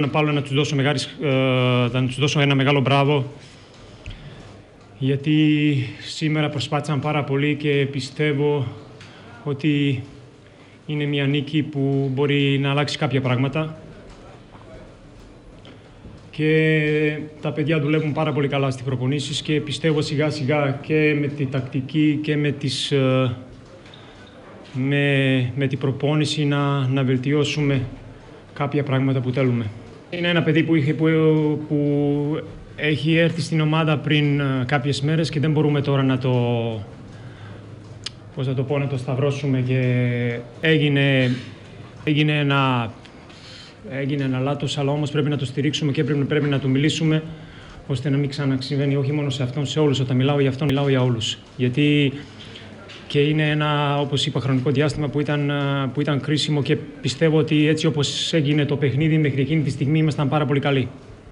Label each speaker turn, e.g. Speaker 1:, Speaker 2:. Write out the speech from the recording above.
Speaker 1: Πάλι να τους δώσω ένα μεγάλο μπράβο, γιατί σήμερα προσπάθησαν πάρα πολύ και πιστεύω ότι είναι μια νίκη που μπορεί να αλλάξει κάποια πράγματα. Και τα παιδιά δουλεύουν πάρα πολύ καλά στις προπονήσεις και πιστεύω σιγά σιγά και με τη τακτική και με την προπόνηση να βελτιώσουμε κάποια πράγματα που θέλουμε. Είναι ένα παιδί που έχει έρθει στην ομάδα πριν κάποιες μέρες και δεν μπορούμε τώρα να το σταυρώσουμε και έγινε ένα λάθος, αλλά όμως πρέπει να το στηρίξουμε και πρέπει να του μιλήσουμε ώστε να μην ξαναξυμβαίνει, όχι μόνο σε αυτόν, σε όλους. Όταν μιλάω για αυτόν, μιλάω για όλους. Γιατί και είναι ένα, όπως είπα, χρονικό διάστημα που ήταν κρίσιμο και πιστεύω ότι έτσι όπως έγινε το παιχνίδι μέχρι εκείνη τη στιγμή ήμασταν πάρα πολύ καλοί.